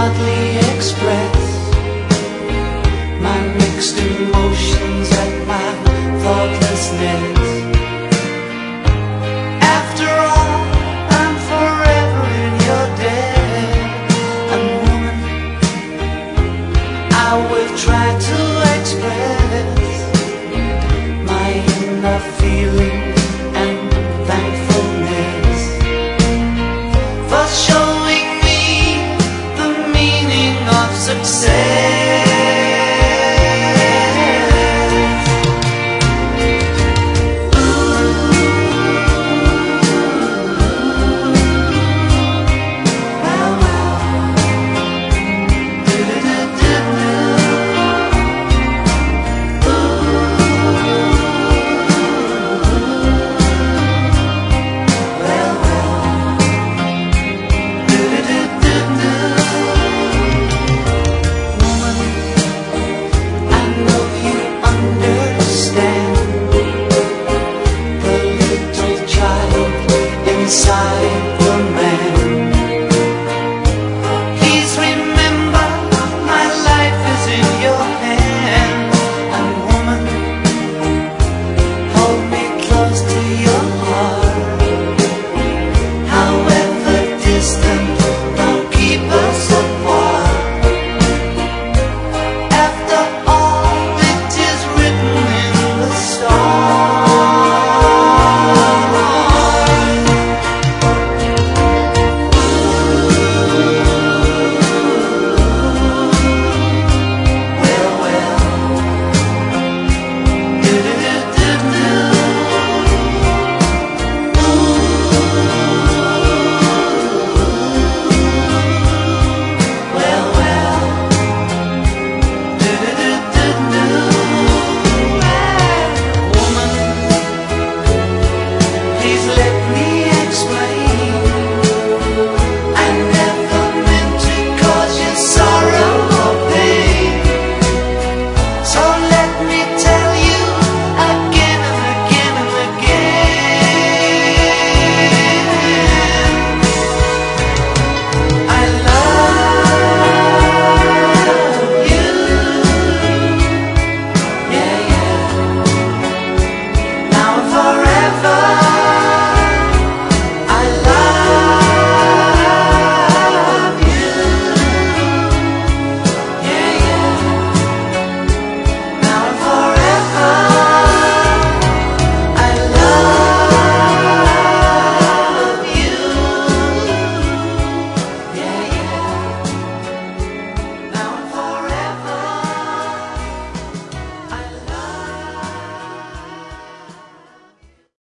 hardly express my mixed emotions and my thoughtlessness. After all, I'm forever in your debt. And woman, I will try to express my inner feelings and thankfulness for showing me the meaning of success.